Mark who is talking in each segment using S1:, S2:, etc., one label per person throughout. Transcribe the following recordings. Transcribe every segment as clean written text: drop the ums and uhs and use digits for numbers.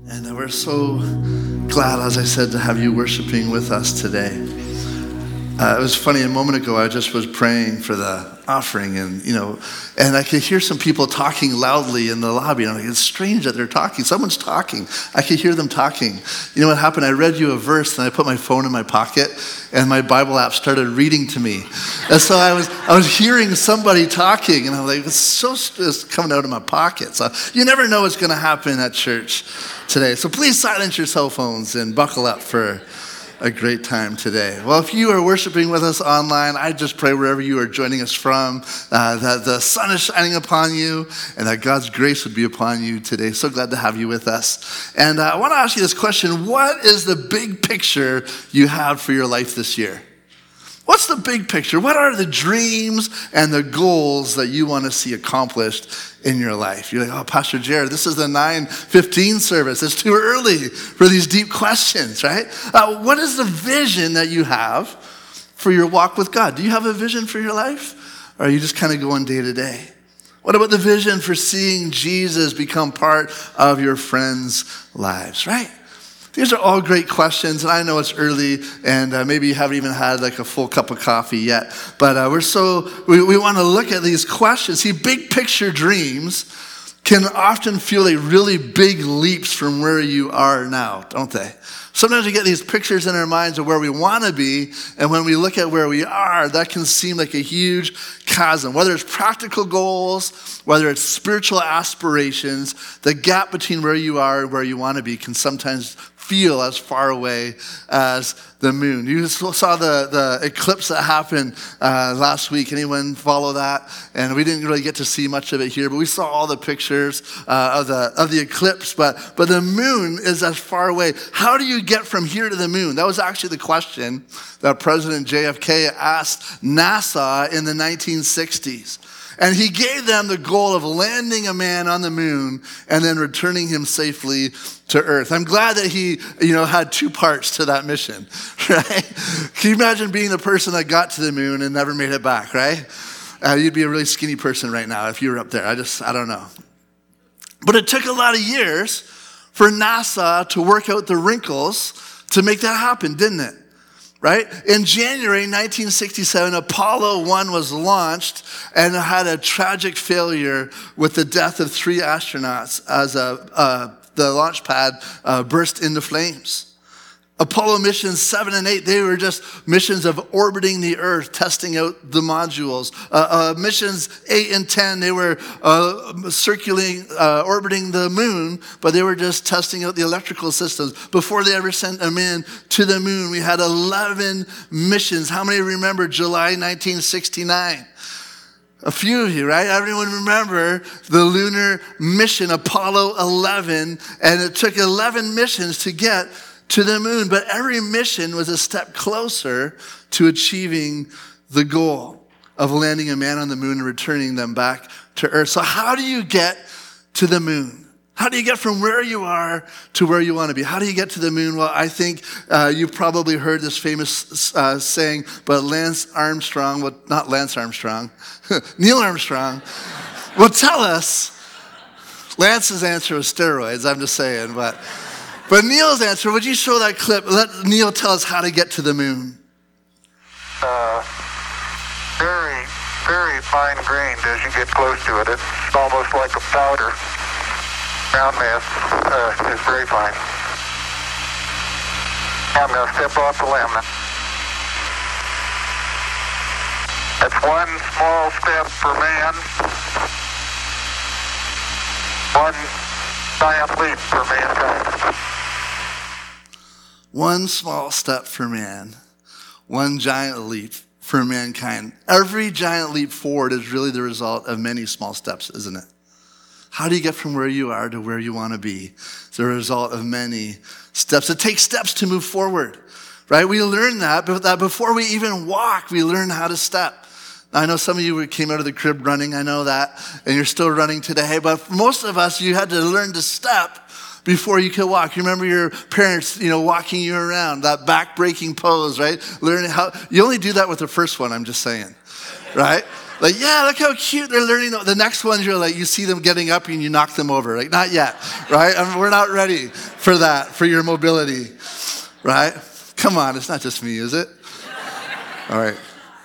S1: And we're so glad, as I said, to have you worshiping with us today. It was funny, a moment ago, I just was praying for the offering and I could hear some people talking loudly in the lobby. And I'm like, it's strange that they're talking. Someone's talking. I could hear them talking. You know what happened? I read you a verse and I put my phone in my pocket and my Bible app started reading to me. And so I was hearing somebody talking and I'm like, it's coming out of my pocket. So you never know what's going to happen at church today. So please silence your cell phones and buckle up for a great time today. Well, if you are worshiping with us online, I just pray wherever you are joining us from, that the sun is shining upon you and that God's grace would be upon you today. So glad to have you with us. And I want to ask you this question. What is the big picture you have for your life this year? What's the big picture? What are the dreams and the goals that you want to see accomplished in your life? You're like, oh, Pastor Jared, this is the 9:15 service. It's too early for these deep questions, right? What is the vision that you have for your walk with God? Do you have a vision for your life? Or are you just kind of going day to day? What about the vision for seeing Jesus become part of your friends' lives, right? These are all great questions, and I know it's early, and maybe you haven't even had like a full cup of coffee yet, but we want to look at these questions. See, big picture dreams can often feel like really big leaps from where you are now, don't they? Sometimes we get these pictures in our minds of where we want to be, and when we look at where we are, that can seem like a huge chasm. Whether it's practical goals, whether it's spiritual aspirations, the gap between where you are and where you want to be can sometimes feel as far away as the moon. You saw the eclipse that happened last week. Anyone follow that? And we didn't really get to see much of it here, but we saw all the pictures of the eclipse. But the moon is as far away. How do you get from here to the moon? That was actually the question that President JFK asked NASA in the 1960s. And he gave them the goal of landing a man on the moon and then returning him safely to Earth. I'm glad that he, had two parts to that mission, right? Can you imagine being the person that got to the moon and never made it back, right? You'd be a really skinny person right now if you were up there. I don't know. But it took a lot of years for NASA to work out the wrinkles to make that happen, didn't it? Right? In January 1967, Apollo 1 was launched and had a tragic failure with the death of 3 astronauts as the launch pad burst into flames. Apollo missions 7 and 8, they were just missions of orbiting the Earth, testing out the modules. Missions 8 and 10, they were orbiting the moon, but they were just testing out the electrical systems. Before they ever sent a man to the moon, we had 11 missions. How many remember July 1969? A few of you, right? Everyone remember the lunar mission, Apollo 11, and it took 11 missions to get to the moon, but every mission was a step closer to achieving the goal of landing a man on the moon and returning them back to Earth. So how do you get to the moon? How do you get from where you are to where you want to be? How do you get to the moon? Well, I think you've probably heard this famous saying, but Neil Armstrong will tell us. Lance's answer was steroids, I'm just saying, But Neil's answer, would you show that clip? Let Neil tell us how to get to the moon.
S2: Very, very fine grained as you get close to it. It's almost like a powder. Ground mass is very fine. I'm going to step off the limb. That's one small step for man. One giant leap for mankind.
S1: One small step for man, one giant leap for mankind. Every giant leap forward is really the result of many small steps, isn't it? How do you get from where you are to where you want to be? It's a result of many steps. It takes steps to move forward, right? We learn that before we even walk, we learn how to step. I know some of you came out of the crib running, I know that, and you're still running today, but for most of us, you had to learn to step before you could walk. You remember your parents, walking you around, that back-breaking pose, right? Learning how, you only do that with the first one, I'm just saying, right? Like, yeah, look how cute they're learning. The next ones, you're like, you see them getting up and you knock them over. Like, not yet, right? I mean, we're not ready for that, for your mobility, right? Come on, it's not just me, is it? All right.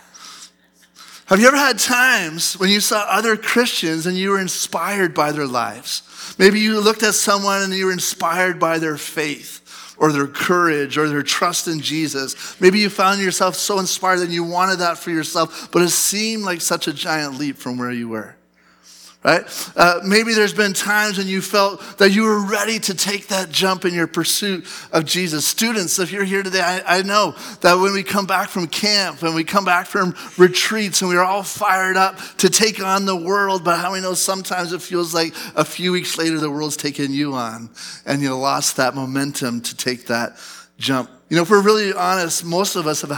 S1: Have you ever had times when you saw other Christians and you were inspired by their lives? Maybe you looked at someone and you were inspired by their faith or their courage or their trust in Jesus. Maybe you found yourself so inspired that you wanted that for yourself, but it seemed like such a giant leap from where you were. Right? Maybe there's been times when you felt that you were ready to take that jump in your pursuit of Jesus. Students, if you're here today, I know that when we come back from camp and we come back from retreats and we're all fired up to take on the world, but how we know sometimes it feels like a few weeks later the world's taken you on and you lost that momentum to take that jump. You know, if we're really honest, most of us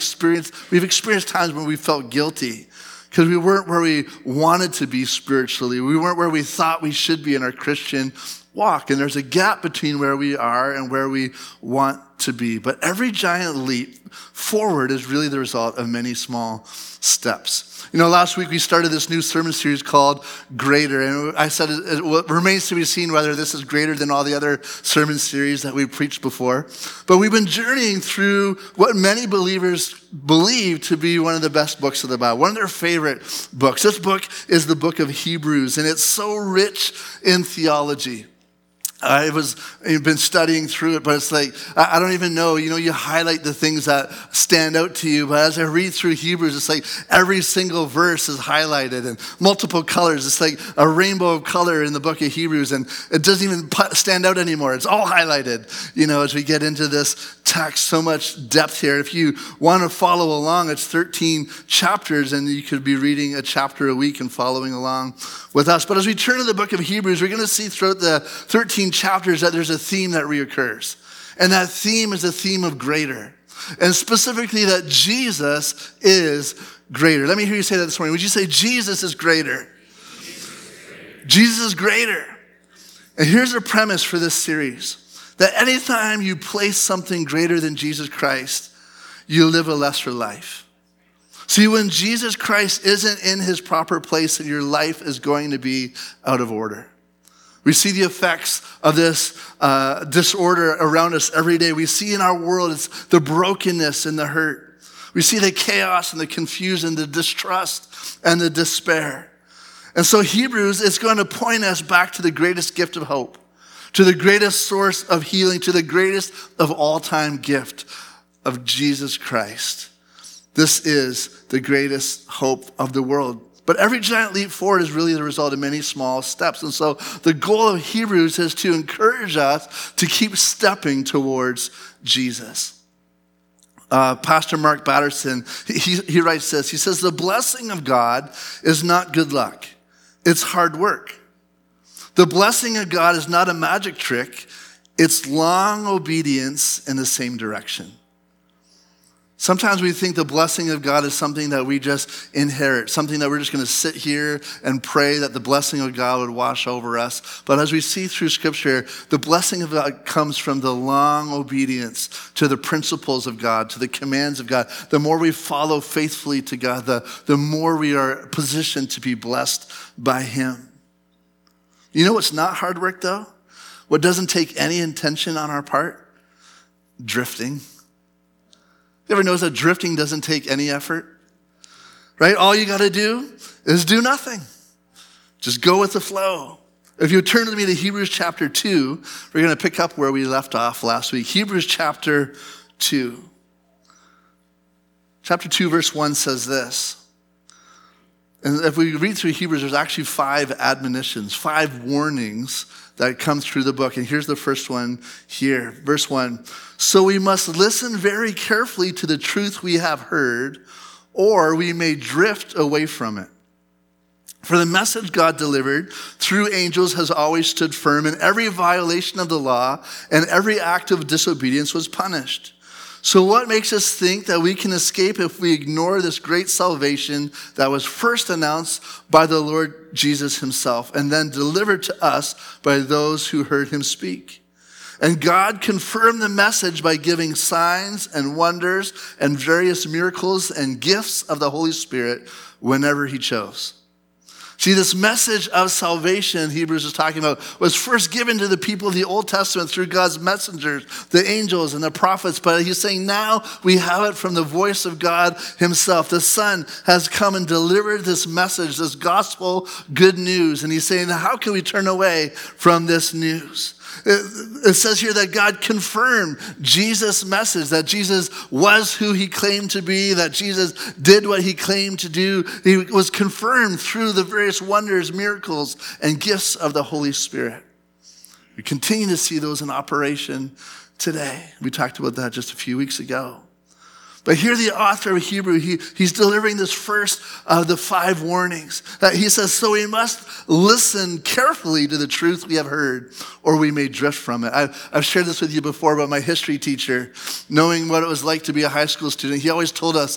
S1: we've experienced times when we felt guilty because we weren't where we wanted to be spiritually. We weren't where we thought we should be in our Christian walk. And there's a gap between where we are and where we want to be. But every giant leap forward is really the result of many small steps. You know, last week we started this new sermon series called Greater. And I said it remains to be seen whether this is greater than all the other sermon series that we've preached before. But we've been journeying through what many believers believe to be one of the best books of the Bible, one of their favorite books. This book is the book of Hebrews, and it's so rich in theology. I've been studying through it, but it's like, I don't even know, you highlight the things that stand out to you, but as I read through Hebrews, it's like every single verse is highlighted in multiple colors. It's like a rainbow of color in the book of Hebrews, and it doesn't even stand out anymore. It's all highlighted, as we get into this text, so much depth here. If you want to follow along, it's 13 chapters, and you could be reading a chapter a week and following along with us. But as we turn to the book of Hebrews, we're going to see throughout the 13 chapters that there's a theme that reoccurs. And that theme is the theme of greater. And specifically that Jesus is greater. Let me hear you say that this morning. Would you say Jesus is greater? Jesus is greater. And here's the premise for this series. That anytime you place something greater than Jesus Christ, you live a lesser life. See, when Jesus Christ isn't in his proper place, then your life is going to be out of order. We see the effects of this disorder around us every day. We see in our world, it's the brokenness and the hurt. We see the chaos and the confusion, the distrust and the despair. And so Hebrews is going to point us back to the greatest gift of hope, to the greatest source of healing, to the greatest of all-time gift of Jesus Christ. This is the greatest hope of the world. But every giant leap forward is really the result of many small steps. And so the goal of Hebrews is to encourage us to keep stepping towards Jesus. Pastor Mark Batterson, he writes this. He says, the blessing of God is not good luck. It's hard work. The blessing of God is not a magic trick. It's long obedience in the same direction. Sometimes we think the blessing of God is something that we just inherit, something that we're just going to sit here and pray that the blessing of God would wash over us. But as we see through Scripture, the blessing of God comes from the long obedience to the principles of God, to the commands of God. The more we follow faithfully to God, the more we are positioned to be blessed by Him. You know what's not hard work, though? What doesn't take any intention on our part? Drifting. You ever notice that drifting doesn't take any effort? Right? All you got to do is do nothing. Just go with the flow. If you turn with me to Hebrews chapter 2, we're going to pick up where we left off last week. Hebrews chapter 2. Chapter 2, verse 1 says this. And if we read through Hebrews, there's actually 5 admonitions, 5 warnings that come through the book. And here's the first one here. Verse 1. So we must listen very carefully to the truth we have heard, or we may drift away from it. For the message God delivered through angels has always stood firm, and every violation of the law and every act of disobedience was punished. So what makes us think that we can escape if we ignore this great salvation that was first announced by the Lord Jesus himself and then delivered to us by those who heard him speak? And God confirmed the message by giving signs and wonders and various miracles and gifts of the Holy Spirit whenever he chose. See, this message of salvation Hebrews is talking about was first given to the people of the Old Testament through God's messengers, the angels and the prophets. But he's saying now we have it from the voice of God himself. The Son has come and delivered this message, this gospel good news. And he's saying, how can we turn away from this news? It says here that God confirmed Jesus' message, that Jesus was who he claimed to be, that Jesus did what he claimed to do. He was confirmed through the various wonders, miracles, and gifts of the Holy Spirit. We continue to see those in operation today. We talked about that just a few weeks ago. But here the author of Hebrew, he's delivering this first of the 5 warnings. He says, so we must listen carefully to the truth we have heard, or we may drift from it. I've shared this with you before about my history teacher, knowing what it was like to be a high school student. He always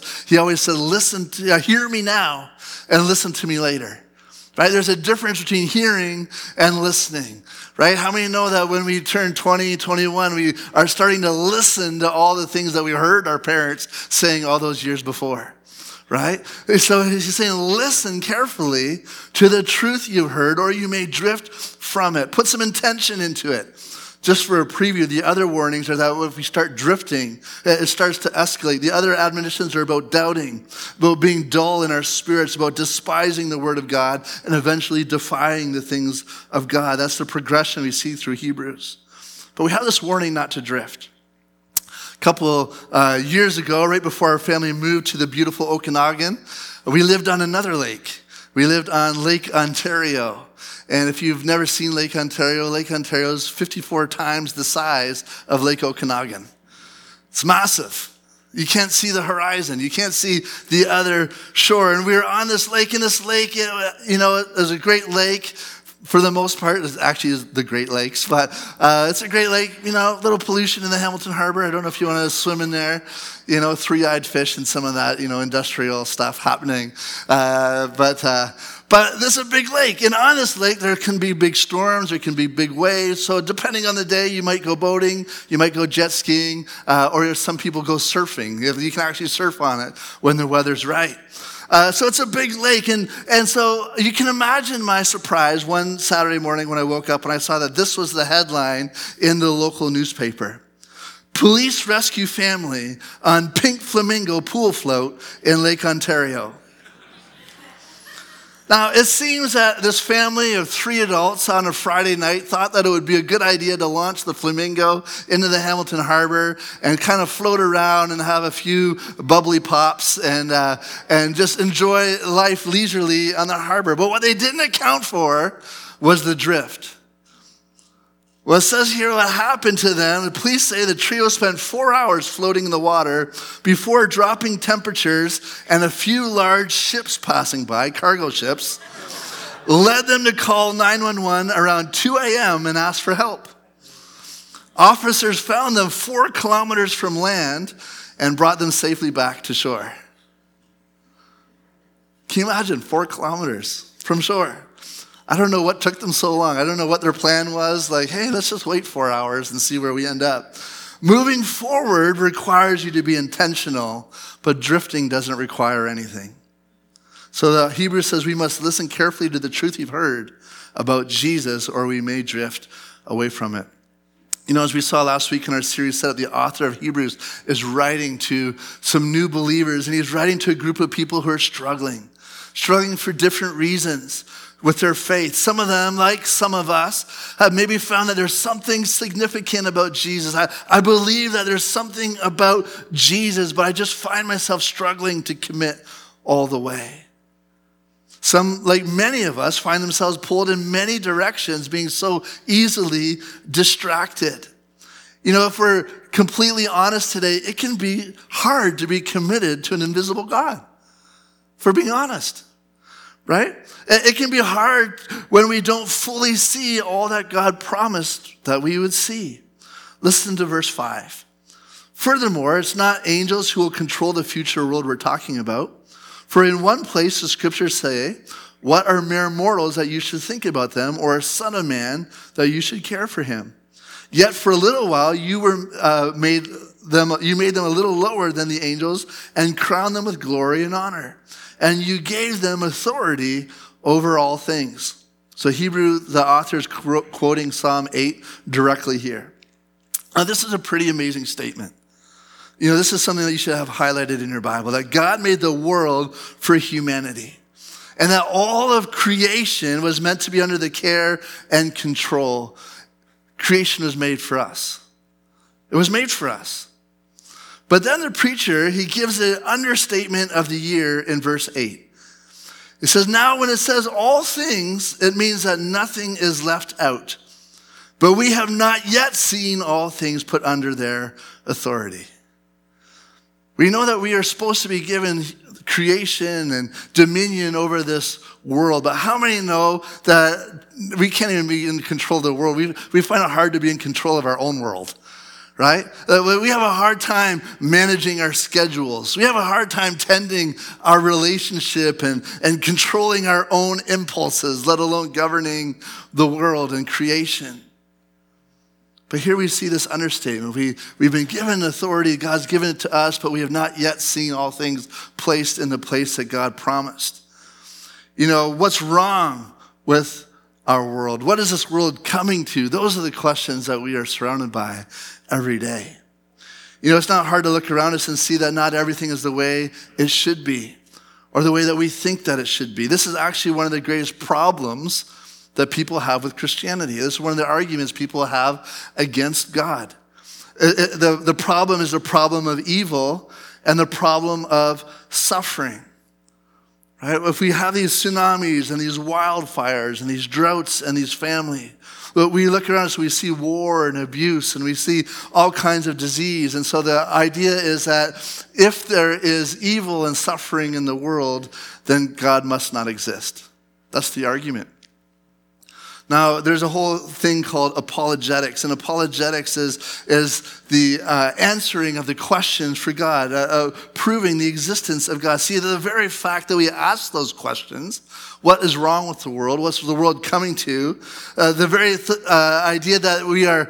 S1: said, hear me now and listen to me later. Right? There's a difference between hearing and listening. Right? How many know that when we turn 20, 21, we are starting to listen to all the things that we heard our parents saying all those years before? Right? So he's saying, listen carefully to the truth you've heard, or you may drift from it. Put some intention into it. Just for a preview, the other warnings are that if we start drifting, it starts to escalate. The other admonitions are about doubting, about being dull in our spirits, about despising the word of God, and eventually defying the things of God. That's the progression we see through Hebrews. But we have this warning not to drift. A couple years ago, right before our family moved to the beautiful Okanagan, we lived on another lake. We lived on Lake Ontario. And if you've never seen Lake Ontario is 54 times the size of Lake Okanagan. It's massive. You can't see the horizon. You can't see the other shore. And we were on this lake, and this lake, it was a great lake. For the most part, it actually is the Great Lakes, but it's a great lake, little pollution in the Hamilton Harbor. I don't know if you want to swim in there, three-eyed fish and some of that, industrial stuff happening. But this is a big lake, and on this lake, there can be big storms, there can be big waves. So depending on the day, you might go boating, you might go jet skiing, or some people go surfing. You can actually surf on it when the weather's right. So it's a big lake, and so you can imagine my surprise one Saturday morning when I woke up and I saw that this was the headline in the local newspaper. Police rescue family on pink flamingo pool float in Lake Ontario. Now, it seems that this family of 3 adults on a Friday night thought that it would be a good idea to launch the flamingo into the Hamilton Harbor and kind of float around and have a few bubbly pops and just enjoy life leisurely on the harbor. But what they didn't account for was the drift. Well, it says here what happened to them. The police say the trio spent 4 hours floating in the water before dropping temperatures, and a few large ships passing by, cargo ships, led them to call 911 around 2 a.m. and ask for help. Officers found them 4 kilometers from land and brought them safely back to shore. Can you imagine 4 kilometers from shore? I don't know what took them so long. I don't know what their plan was. Like, hey, let's just wait 4 hours and see where we end up. Moving forward requires you to be intentional, but drifting doesn't require anything. So the Hebrew says we must listen carefully to the truth you've heard about Jesus, or we may drift away from it. As we saw last week in our series, the author of Hebrews is writing to some new believers, and he's writing to a group of people who are struggling for different reasons with their faith. Some of them, like some of us, have maybe found that there's something significant about Jesus. I believe that there's something about Jesus, but I just find myself struggling to commit all the way. Some, like many of us, find themselves pulled in many directions, being so easily distracted. If we're completely honest today, it can be hard to be committed to an invisible God, for being honest. Right? It can be hard when we don't fully see all that God promised that we would see. Listen to verse 5. Furthermore, it's not angels who will control the future world we're talking about. For in one place the scriptures say, what are mere mortals that you should think about them, or a son of man that you should care for him? Yet for a little while you made them a little lower than the angels and crowned them with glory and honor. And you gave them authority over all things. So Hebrew, the author is quoting Psalm 8 directly here. Now this is a pretty amazing statement. This is something that you should have highlighted in your Bible, that God made the world for humanity. And that all of creation was meant to be under the care and control. Creation was made for us. It was made for us. But then the preacher, he gives an understatement of the year in verse 8. It says, now when it says all things, it means that nothing is left out. But we have not yet seen all things put under their authority. We know that we are supposed to be given creation and dominion over this world, but how many know that we can't even be in control of the world? We find it hard to be in control of our own world, right? We have a hard time managing our schedules. We have a hard time tending our relationship and controlling our own impulses, let alone governing the world and creation. But here we see this understatement. We've been given authority. God's given it to us, but we have not yet seen all things placed in the place that God promised. What's wrong with our world? What is this world coming to? Those are the questions that we are surrounded by every day. It's not hard to look around us and see that not everything is the way it should be or the way that we think that it should be. This is actually one of the greatest problems that people have with Christianity. This is one of the arguments people have against God. The problem is the problem of evil and the problem of suffering. Right? If we have these tsunamis and these wildfires and these droughts and these famine, we look around us, we see war and abuse and we see all kinds of disease. And so the idea is that if there is evil and suffering in the world, then God must not exist. That's the argument. Now, there's a whole thing called apologetics, and apologetics is the answering of the questions for God, proving the existence of God. See, the very fact that we ask those questions, what is wrong with the world, what's the world coming to, the very idea that we are,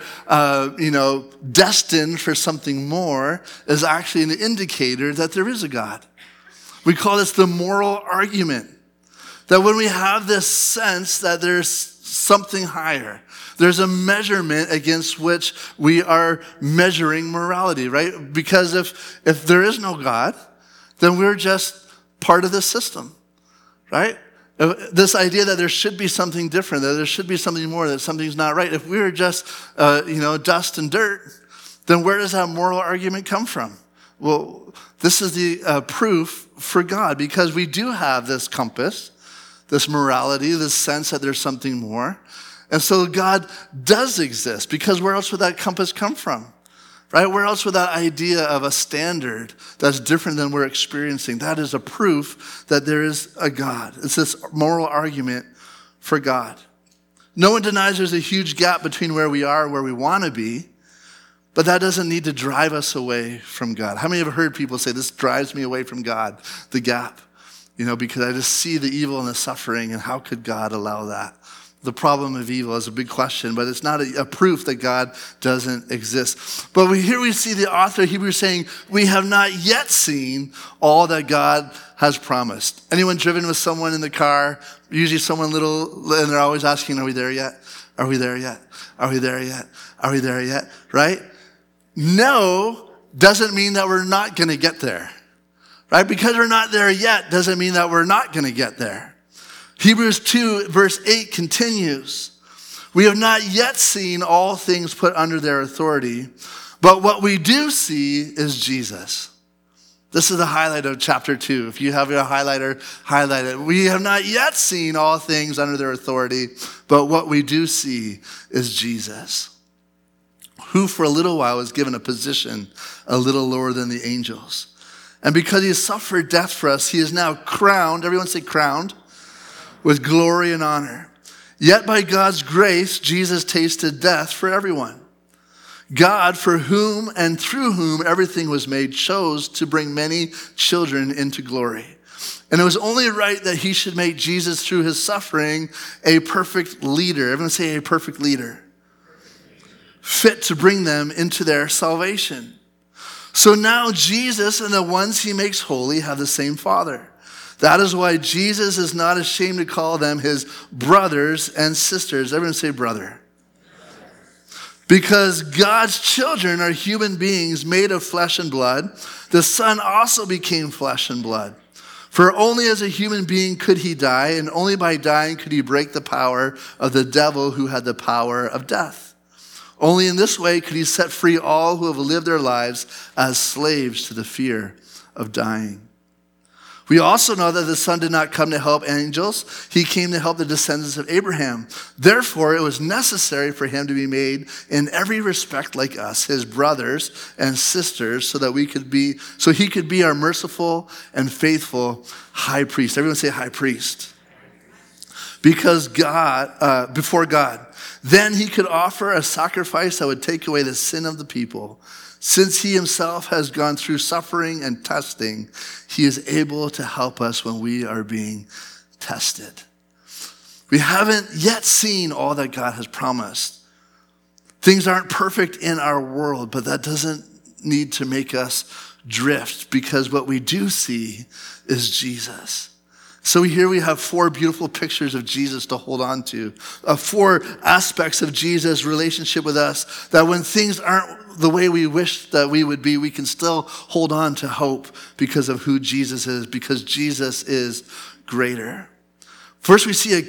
S1: destined for something more is actually an indicator that there is a God. We call this the moral argument, that when we have this sense that there's something higher. There's a measurement against which we are measuring morality, right? Because if there is no God, then we're just part of the system, right? This idea that there should be something different, that there should be something more, that something's not right. If we're just, dust and dirt, then where does that moral argument come from? Well, this is the proof for God, because we do have this compass, this morality, this sense that there's something more. And so God does exist, because where else would that compass come from? Right? Where else would that idea of a standard that's different than we're experiencing? That is a proof that there is a God. It's this moral argument for God. No one denies there's a huge gap between where we are and where we want to be, but that doesn't need to drive us away from God. How many have heard people say, this drives me away from God, the gap? Because I just see the evil and the suffering, and how could God allow that? The problem of evil is a big question, but it's not a proof that God doesn't exist. But here we see the author of Hebrews saying, we have not yet seen all that God has promised. Anyone driven with someone in the car, usually someone little, and they're always asking, are we there yet? Are we there yet? Are we there yet? Are we there yet? Right? No doesn't mean that we're not going to get there. Right? Because we're not there yet doesn't mean that we're not going to get there. Hebrews 2 verse 8 continues. We have not yet seen all things put under their authority, but what we do see is Jesus. This is the highlight of chapter 2. If you have your highlighter, highlight it. We have not yet seen all things under their authority, but what we do see is Jesus, who for a little while was given a position a little lower than the angels. And because he has suffered death for us, he is now crowned, everyone say crowned, with glory and honor. Yet by God's grace, Jesus tasted death for everyone. God, for whom and through whom everything was made, chose to bring many children into glory. And it was only right that he should make Jesus, through his suffering, a perfect leader. Everyone say a perfect leader. fit to bring them into their salvation. So now Jesus and the ones he makes holy have the same Father. That is why Jesus is not ashamed to call them his brothers and sisters. Everyone say brother. Because God's children are human beings made of flesh and blood, the Son also became flesh and blood. For only as a human being could he die, and only by dying could he break the power of the devil who had the power of death. Only in this way could he set free all who have lived their lives as slaves to the fear of dying. We also know that the Son did not come to help angels. He came to help the descendants of Abraham. Therefore, it was necessary for him to be made in every respect like us, his brothers and sisters, so he could be our merciful and faithful high priest. Everyone say high priest. Because before God, then he could offer a sacrifice that would take away the sin of the people. Since he himself has gone through suffering and testing, he is able to help us when we are being tested. We haven't yet seen all that God has promised. Things aren't perfect in our world, but that doesn't need to make us drift, because what we do see is Jesus. So here we have 4 beautiful pictures of Jesus to hold on to, 4 aspects of Jesus' relationship with us, that when things aren't the way we wish that we would be, we can still hold on to hope because of who Jesus is, because Jesus is greater. First, we see a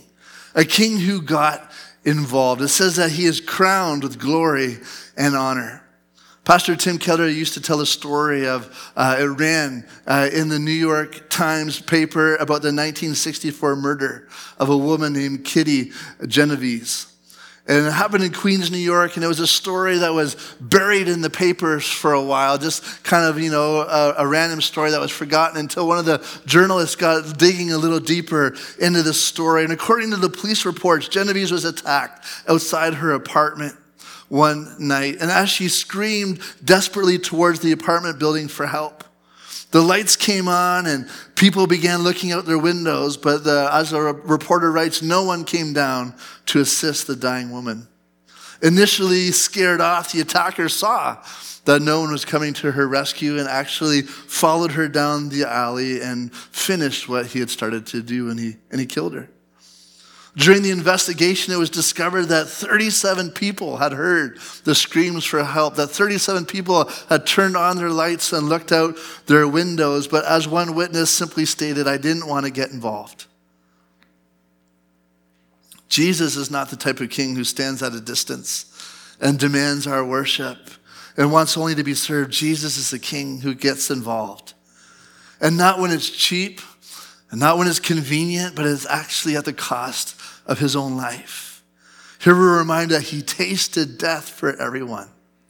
S1: king who got involved. It says that he is crowned with glory and honor. Pastor Tim Keller used to tell a story of, it ran in the New York Times paper about the 1964 murder of a woman named Kitty Genovese. And it happened in Queens, New York, and it was a story that was buried in the papers for a while, just kind of, a random story that was forgotten until one of the journalists got digging a little deeper into the story. And according to the police reports, Genovese was attacked outside her apartment one night. And as she screamed desperately towards the apartment building for help, the lights came on and people began looking out their windows, but as a reporter writes, no one came down to assist the dying woman. Initially scared off, the attacker saw that no one was coming to her rescue and actually followed her down the alley and finished what he had started to do, and he killed her. During the investigation, it was discovered that 37 people had heard the screams for help, that 37 people had turned on their lights and looked out their windows, but as one witness simply stated, "I didn't want to get involved." Jesus is not the type of king who stands at a distance and demands our worship and wants only to be served. Jesus is a king who gets involved. And not when it's cheap, and not when it's convenient, but it's actually at the cost of his own life. Here we're reminded that he tasted death for everyone.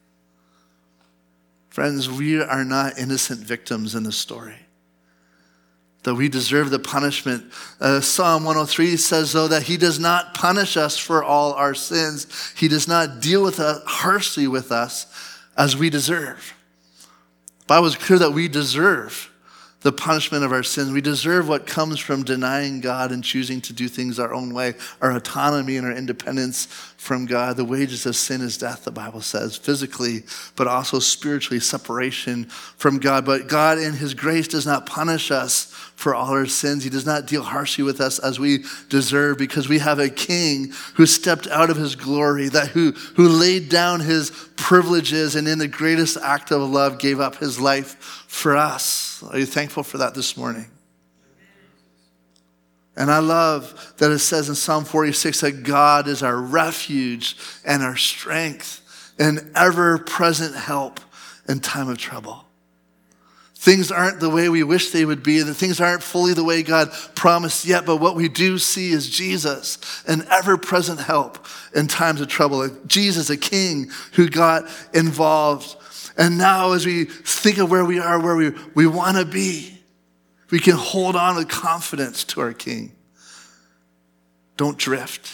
S1: Friends, we are not innocent victims in this story, that we deserve the punishment. Psalm 103 says, though, that he does not punish us for all our sins. He does not deal with us harshly with us as we deserve. The Bible is clear that we deserve the punishment of our sins. We deserve what comes from denying God and choosing to do things our own way, our autonomy and our independence from God. The wages of sin is death, the Bible says, physically, but also spiritually, separation from God. But God in his grace does not punish us for all our sins. He does not deal harshly with us as we deserve, because we have a king who stepped out of his glory, who laid down his privileges and in the greatest act of love gave up his life for us. Are you thankful for that this morning? And I love that it says in Psalm 46 that God is our refuge and our strength and ever-present help in time of trouble. Things aren't the way we wish they would be, and things aren't fully the way God promised yet, but what we do see is Jesus, an ever-present help in times of trouble. Jesus, a king who got involved. And now as we think of where we are, where we want to be, we can hold on with confidence to our king. Don't drift.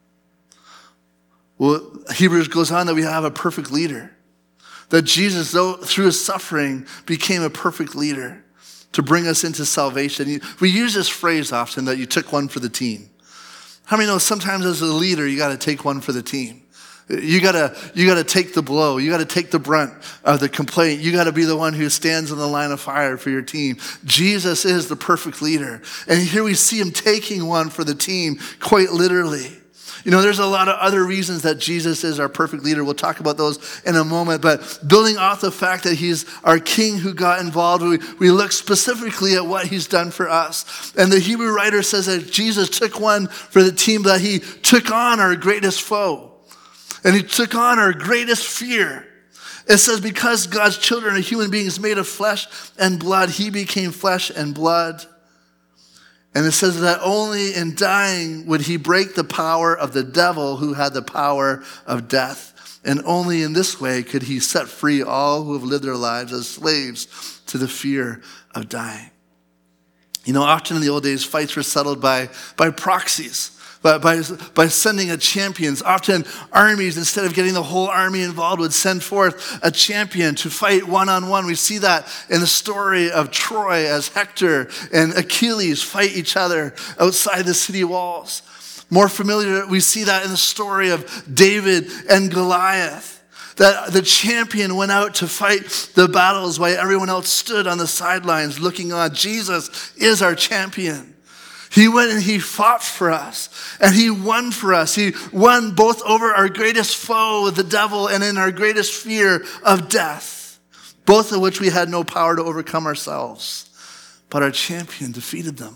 S1: Well, Hebrews goes on that we have a perfect leader. That Jesus, though through his suffering, became a perfect leader to bring us into salvation. We use this phrase often, that you took one for the team. How many know sometimes as a leader, you got to take one for the team? You gotta take the blow. You gotta take the brunt of the complaint. You gotta be the one who stands in the line of fire for your team. Jesus is the perfect leader. And here we see him taking one for the team quite literally. There's a lot of other reasons that Jesus is our perfect leader. We'll talk about those in a moment. But building off the fact that he's our king who got involved, we look specifically at what he's done for us. And the Hebrew writer says that Jesus took one for the team, that he took on our greatest foe. And he took on our greatest fear. It says, because God's children are human beings made of flesh and blood, he became flesh and blood. And it says that only in dying would he break the power of the devil who had the power of death. And only in this way could he set free all who have lived their lives as slaves to the fear of dying. Often in the old days, fights were settled by proxies. By sending a champion. Often armies, instead of getting the whole army involved, would send forth a champion to fight one-on-one. We see that in the story of Troy as Hector and Achilles fight each other outside the city walls. More familiar, we see that in the story of David and Goliath. That the champion went out to fight the battles while everyone else stood on the sidelines looking on. Jesus is our champion. He went and he fought for us, and he won for us. He won both over our greatest foe, the devil, and in our greatest fear of death, both of which we had no power to overcome ourselves. But our champion defeated them.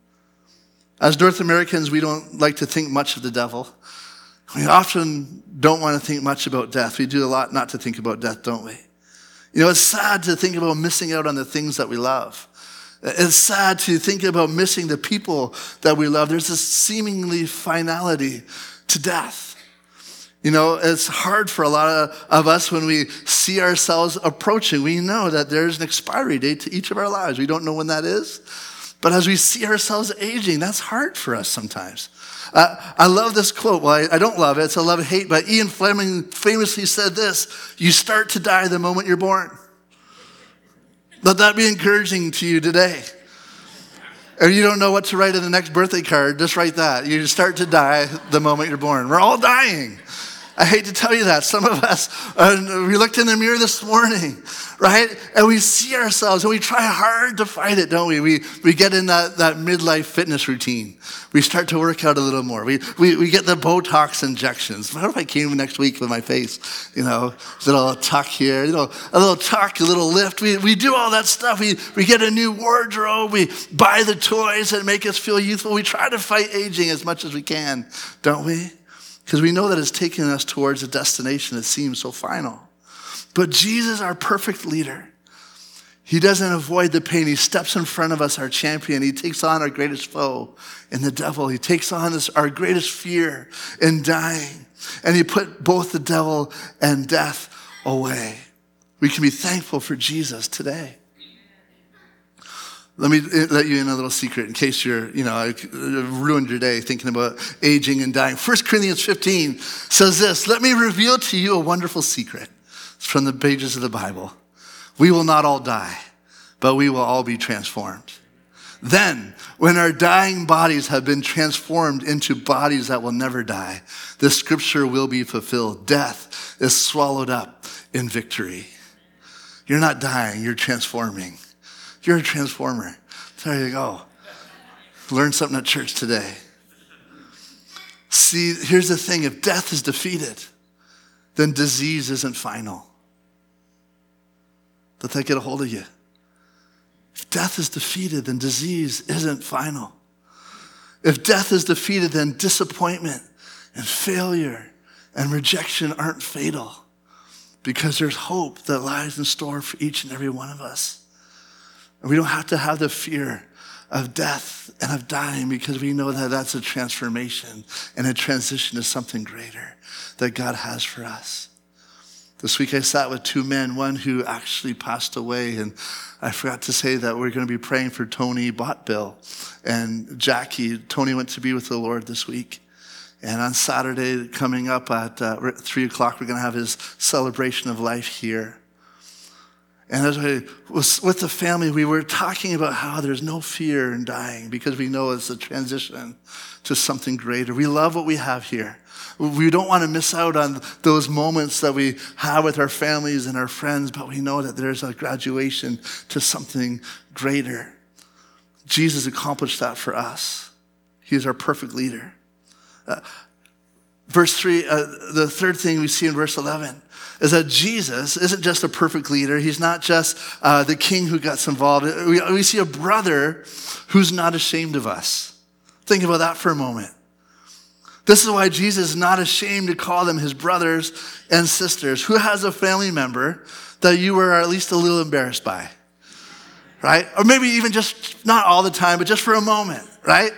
S1: As North Americans, we don't like to think much of the devil. We often don't want to think much about death. We do a lot not to think about death, don't we? It's sad to think about missing out on the things that we love. It's sad to think about missing the people that we love. There's this seemingly finality to death. It's hard for a lot of us when we see ourselves approaching. We know that there's an expiry date to each of our lives. We don't know when that is. But as we see ourselves aging, that's hard for us sometimes. I love this quote. Well, I don't love it. It's a love-hate. But Ian Fleming famously said this: you start to die the moment you're born. Let that be encouraging to you today. If you don't know what to write in the next birthday card, just write that. You start to die the moment you're born. We're all dying. I hate to tell you that. Some of us, we looked in the mirror this morning, right? And we see ourselves, and we try hard to fight it, don't we? We get in that midlife fitness routine. We start to work out a little more. We get the Botox injections. What if I came next week with my face, a little tuck here, a little tuck, a little lift. We do all that stuff. We get a new wardrobe. We buy the toys that make us feel youthful. We try to fight aging as much as we can, don't we? Because we know that it's taking us towards a destination that seems so final. But Jesus, our perfect leader, he doesn't avoid the pain. He steps in front of us, our champion. He takes on our greatest foe in the devil. He takes on our greatest fear in dying. And he put both the devil and death away. We can be thankful for Jesus today. Let me let you in a little secret in case you're, ruined your day thinking about aging and dying. 1 Corinthians 15 says this: let me reveal to you a wonderful secret. It's from the pages of the Bible. We will not all die, but we will all be transformed. Then, when our dying bodies have been transformed into bodies that will never die, the scripture will be fulfilled. Death is swallowed up in victory. You're not dying, you're transforming. You're a transformer. There you go. Learn something at church today. See, here's the thing. If death is defeated, then disease isn't final. Let that get a hold of you. If death is defeated, then disease isn't final. If death is defeated, then disappointment and failure and rejection aren't fatal, because there's hope that lies in store for each and every one of us. And we don't have to have the fear of death and of dying, because we know that that's a transformation and a transition to something greater that God has for us. This week I sat with two men, one who actually passed away, and I forgot to say that we're going to be praying for Tony Botbill and Jackie. Tony went to be with the Lord this week. And on Saturday coming up at 3 o'clock, we're going to have his celebration of life here. And as I was with the family, we were talking about how there's no fear in dying because we know it's a transition to something greater. We love what we have here. We don't want to miss out on those moments that we have with our families and our friends, but we know that there's a graduation to something greater. Jesus accomplished that for us. He is our perfect leader. Verse 3, the third thing we see in verse 11 is that Jesus isn't just a perfect leader. He's not just the king who gets involved. We see a brother who's not ashamed of us. Think about that for a moment. This is why Jesus is not ashamed to call them his brothers and sisters. Who has a family member that you were at least a little embarrassed by? Right? Or maybe even just, not all the time, but just for a moment, right?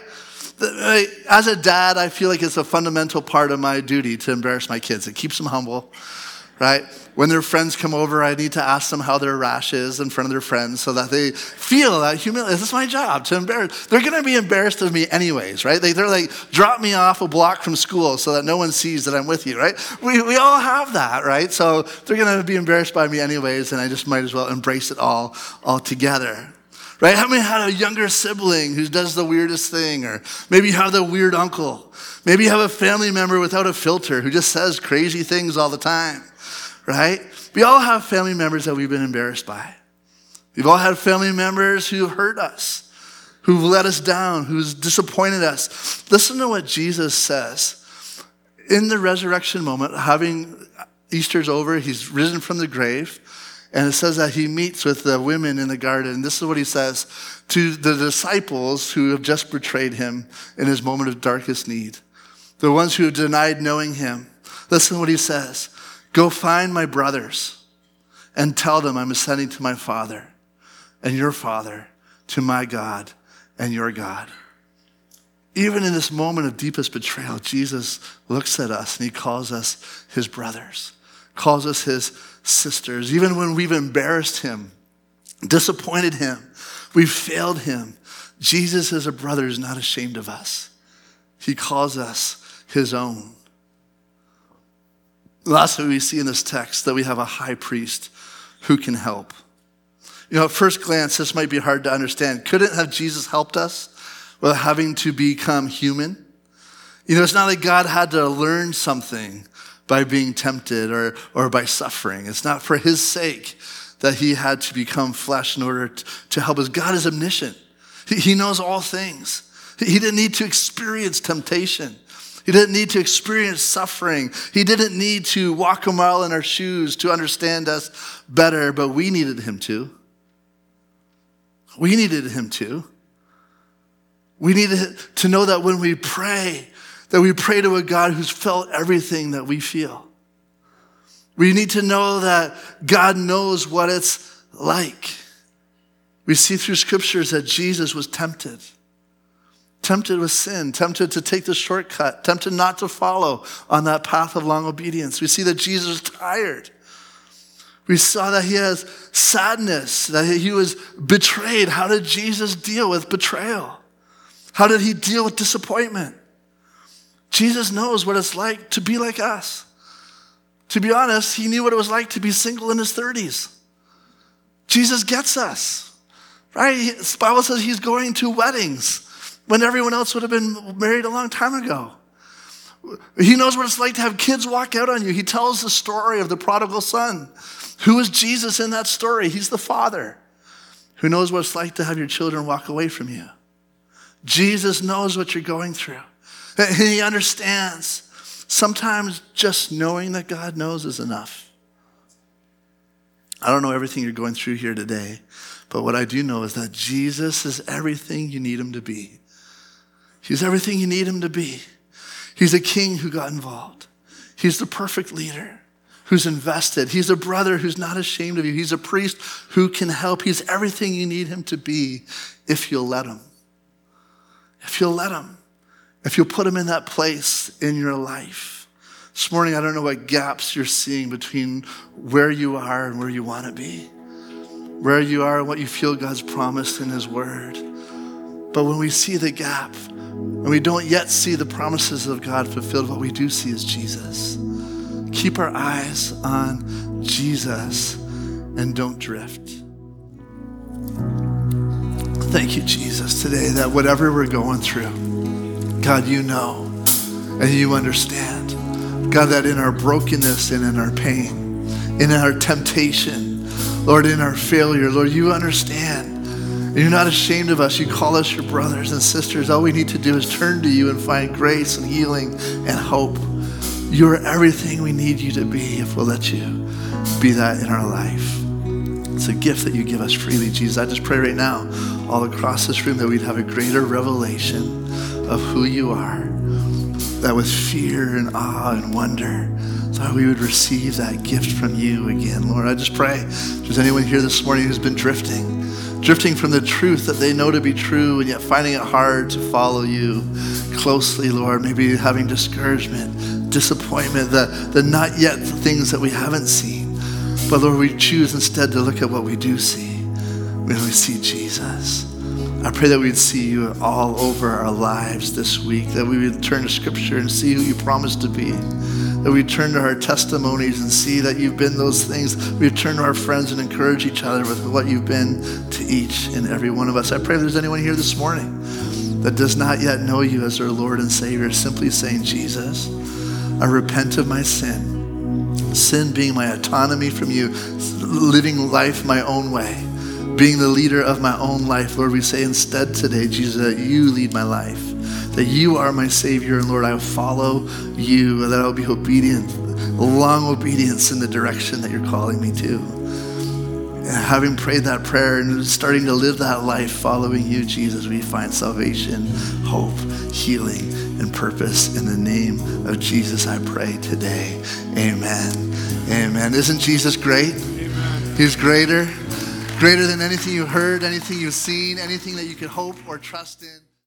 S1: As a dad, I feel like it's a fundamental part of my duty to embarrass my kids. It keeps them humble, right? When their friends come over, I need to ask them how their rash is in front of their friends so that they feel that humility. This is my job, to embarrass. They're going to be embarrassed of me anyways, right? They're like, drop me off a block from school so that no one sees that I'm with you, right? We all have that, right? So they're going to be embarrassed by me anyways, and I just might as well embrace it all together. Right? How many had a younger sibling who does the weirdest thing? Or maybe you have the weird uncle. Maybe you have a family member without a filter who just says crazy things all the time. Right? We all have family members that we've been embarrassed by. We've all had family members who have hurt us, who've let us down, who's disappointed us. Listen to what Jesus says. In the resurrection moment, having Easter's over, he's risen from the grave. And it says that he meets with the women in the garden. And this is what he says to the disciples who have just betrayed him in his moment of darkest need. The ones who have denied knowing him. Listen to what he says. Go find my brothers and tell them I'm ascending to my Father and your Father, to my God and your God. Even in this moment of deepest betrayal, Jesus looks at us and he calls us his brothers, calls us his sisters. Even when we've embarrassed him, disappointed him, we've failed him, Jesus as a brother is not ashamed of us. He calls us his own. Lastly, we see in this text that we have a high priest who can help. You know, at first glance, this might be hard to understand. Couldn't have Jesus helped us without having to become human? You know, it's not like God had to learn something by being tempted or by suffering. It's not for his sake that he had to become flesh in order to help us. God is omniscient. He knows all things. He didn't need to experience temptation. He didn't need to experience suffering. He didn't need to walk a mile in our shoes to understand us better, but we needed him to. We needed him to. We needed to know that when we pray, that we pray to a God who's felt everything that we feel. We need to know that God knows what it's like. We see through scriptures that Jesus was tempted with sin, tempted to take the shortcut, tempted not to follow on that path of long obedience. We see that Jesus was tired. We saw that he has sadness, that he was betrayed. How did Jesus deal with betrayal? How did he deal with disappointment? Jesus knows what it's like to be like us. To be honest, he knew what it was like to be single in his 30s. Jesus gets us, right? The Bible says he's going to weddings when everyone else would have been married a long time ago. He knows what it's like to have kids walk out on you. He tells the story of the prodigal son. Who is Jesus in that story? He's the father who knows what it's like to have your children walk away from you. Jesus knows what you're going through. And he understands. Sometimes just knowing that God knows is enough. I don't know everything you're going through here today, but what I do know is that Jesus is everything you need him to be. He's everything you need him to be. He's a king who got involved. He's the perfect leader who's invested. He's a brother who's not ashamed of you. He's a priest who can help. He's everything you need him to be if you'll let him. If you'll let him. If you'll put him in that place in your life. This morning, I don't know what gaps you're seeing between where you are and where you want to be. Where you are and what you feel God's promised in his word. But when we see the gap, and we don't yet see the promises of God fulfilled, what we do see is Jesus. Keep our eyes on Jesus and don't drift. Thank you, Jesus, today that whatever we're going through, God, you know and you understand. God, that in our brokenness and in our pain, in our temptation, Lord, in our failure, Lord, you understand. And you're not ashamed of us. You call us your brothers and sisters. All we need to do is turn to you and find grace and healing and hope. You are everything we need you to be if we'll let you be that in our life. It's a gift that you give us freely, Jesus. I just pray right now, all across this room, that we'd have a greater revelation of who you are, that with fear and awe and wonder, that we would receive that gift from you again. Lord, I just pray, if there's anyone here this morning who's been drifting from the truth that they know to be true and yet finding it hard to follow you closely, Lord, maybe having discouragement, disappointment, the not yet things that we haven't seen. But Lord, we choose instead to look at what we do see when we see Jesus. I pray that we'd see you all over our lives this week, that we would turn to Scripture and see who you promised to be, that we'd turn to our testimonies and see that you've been those things. We'd turn to our friends and encourage each other with what you've been to each and every one of us. I pray if there's anyone here this morning that does not yet know you as their Lord and Savior, simply saying, Jesus, I repent of my sin. Sin being my autonomy from you, living life my own way, being the leader of my own life. Lord, we say instead today, Jesus, that you lead my life, that you are my Savior, and Lord, I will follow you, and that I will be obedient, long obedience in the direction that you're calling me to. And having prayed that prayer and starting to live that life following you, Jesus, we find salvation, hope, healing, and purpose. In the name of Jesus, I pray today. Amen. Amen. Isn't Jesus great? Amen. He's greater than anything you heard, anything you've seen, anything that you could hope or trust in.